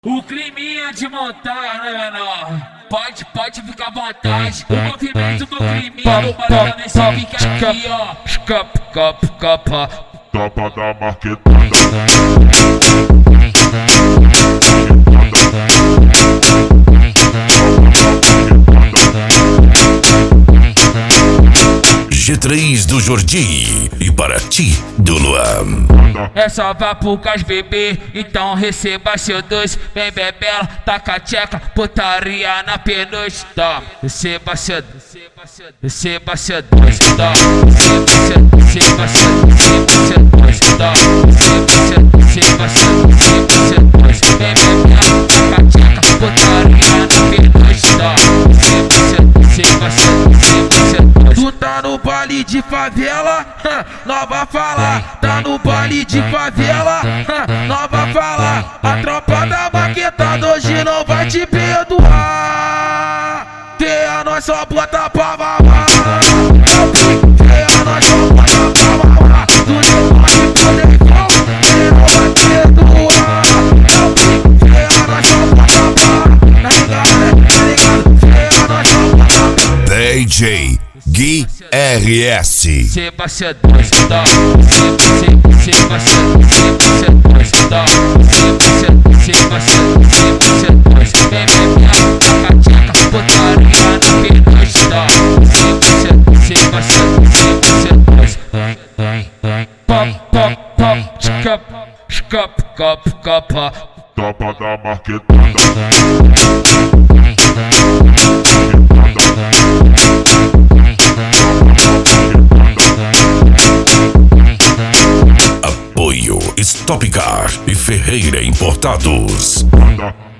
O crime é de montar, né, menor? Pode ficar à vontade. O movimento do crime no barulho nesse pique aqui, ó. Tapa da marquetada. G3 do Jordi e para ti do Luan. É só vá pro cais bebê, então receba seu doce. Vem bebela, taca a tcheca, putaria na penugem. Toma, receba seu doce, receba seu doce. Toma, receba seu doce. Toma, receba seu doce. Vem bebela, taca a tcheca, putaria na penugem. Toma, receba seu doce. Tu tá no baile de favela, nova fala. Tá no baile de favela, nova fala. A tropa da maquetada hoje não vai te perdoar. Tem a nós só bota pra mamar. Tem a nós só bota pra mamar. Tu não vai poder não, tem não vai perdoar. Tem a nós só bota pra mamar. Tá ligado? Tem a nós só bota pra DJ Gui RS. Receba seu doce, toma, receba seu doce, toma, receba seu doce. Vem bebela, taca a tcheca, putaria na penugem. Toma, receba seu doce. Pop, escapa. Tapa da marquetada. Apoio Stop Car e Ferreira Importados. Manda.